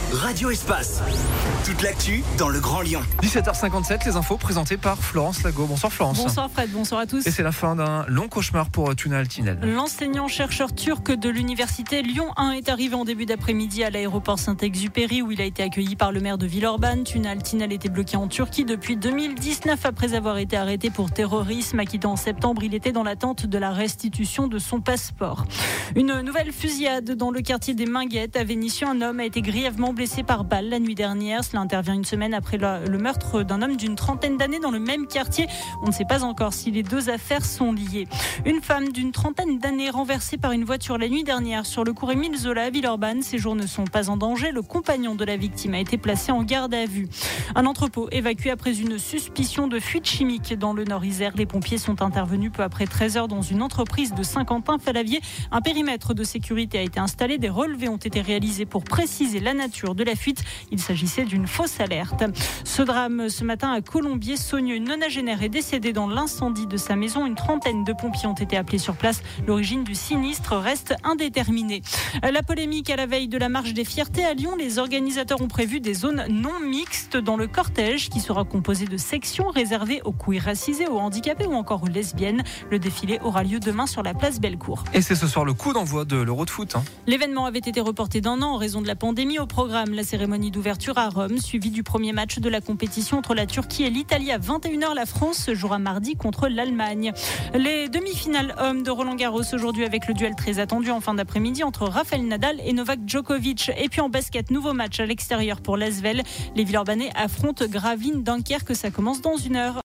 Radio Espace. Toute l'actu dans le Grand Lyon. 17h57, les infos présentées par Florence Lago. Bonsoir Florence. Bonsoir Fred, bonsoir à tous. Et c'est la fin d'un long cauchemar pour Tuna Altinel. L'enseignant-chercheur turc de l'université Lyon 1 est arrivé en début d'après-midi à l'aéroport Saint-Exupéry où il a été accueilli par le maire de Villeurbanne. Tuna Altinel était bloqué en Turquie depuis 2019 après avoir été arrêté pour terrorisme. Acquitté en septembre, il était dans l'attente de la restitution de son passeport. Une nouvelle fusillade dans le quartier des Minguettes à Vénissieux. Un homme a été grièvement blessé par balle la nuit dernière. Cela intervient une semaine après le meurtre d'un homme d'une trentaine d'années dans le même quartier. On ne sait pas encore si les deux affaires sont liées. Une femme d'une trentaine d'années renversée par une voiture la nuit dernière sur le cours Émile Zola à Villeurbanne. Ses jours ne sont pas en danger. Le compagnon de la victime a été placé en garde à vue. Un entrepôt évacué après une suspicion de fuite chimique dans le Nord-Isère. Les pompiers sont intervenus peu après 13h dans une entreprise de Saint-Quentin-Falavier. Un périmètre de sécurité a été installé. Des relevés ont été réalisés pour préciser la nature de la fuite. Il s'agissait d'une fausse alerte. Ce drame ce matin à Colombier-Saunieux. Une nonagénaire est décédée dans l'incendie de sa maison. Une trentaine de pompiers ont été appelés sur place. L'origine du sinistre reste indéterminée. La polémique à la veille de la marche des fiertés à Lyon. Les organisateurs ont prévu des zones non mixtes dans le cortège qui sera composé de sections réservées aux queers racisés, aux handicapés ou encore aux lesbiennes. Le défilé aura lieu demain sur la place Bellecour. Et c'est ce soir le coup d'envoi de l'Euro de foot. L'événement avait été reporté d'un an en raison de la pandémie. Au programme, la cérémonie d'ouverture à Rome, suivie du premier match de la compétition entre la Turquie et l'Italie à 21h. La France jouera mardi contre l'Allemagne. Les demi-finales hommes de Roland-Garros aujourd'hui avec le duel très attendu en fin d'après-midi entre Rafael Nadal et Novak Djokovic. Et puis en basket, nouveau match à l'extérieur pour l'Asvel. Les Villeurbanais affrontent Gravelines Dunkerque. Ça commence dans 1 heure.